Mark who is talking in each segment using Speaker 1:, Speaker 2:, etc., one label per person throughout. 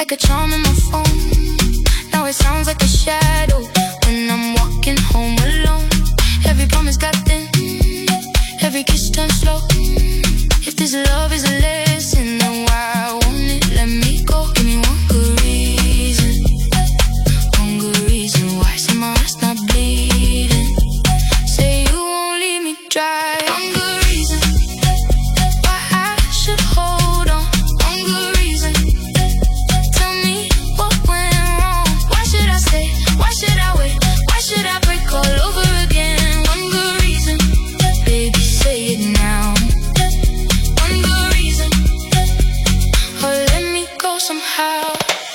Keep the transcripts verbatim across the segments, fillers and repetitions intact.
Speaker 1: like a charm in my phone. Now it sounds like a shadow when I'm walking home alone. Every promise got thin, every kiss turned slow. If this love is a lesson, then why won't it let me go? Give me one good reason, one good reason why. Say my heart's not bleeding, say you won't leave me dry. One good reason why I should hold on. One good reason, tell me what went wrong. Why should I stay? Why should I wait? Why should I break all over again? One good reason, baby, say it now. One good reason, or let me go somehow.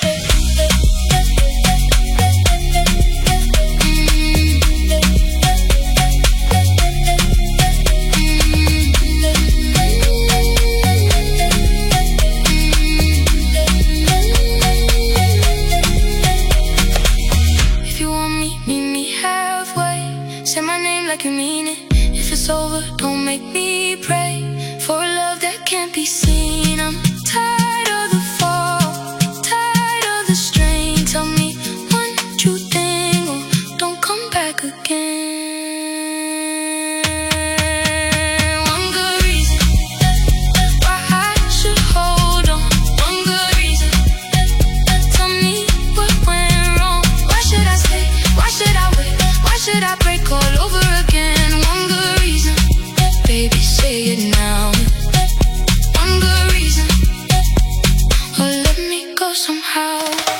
Speaker 1: If you want me, meet me halfway. Say my name like you mean it. If it's over, don't make me pray for a love that can't be seen. I'm tired of the fall, tired of the strain. Tell me one true thing, or don't come back again. One good reason why I should hold on. One good reason, tell me what went wrong. Why should I stay? Why should I wait? Why should I break all over again? One good reason, baby, say it now. One good reason, or let me go somehow.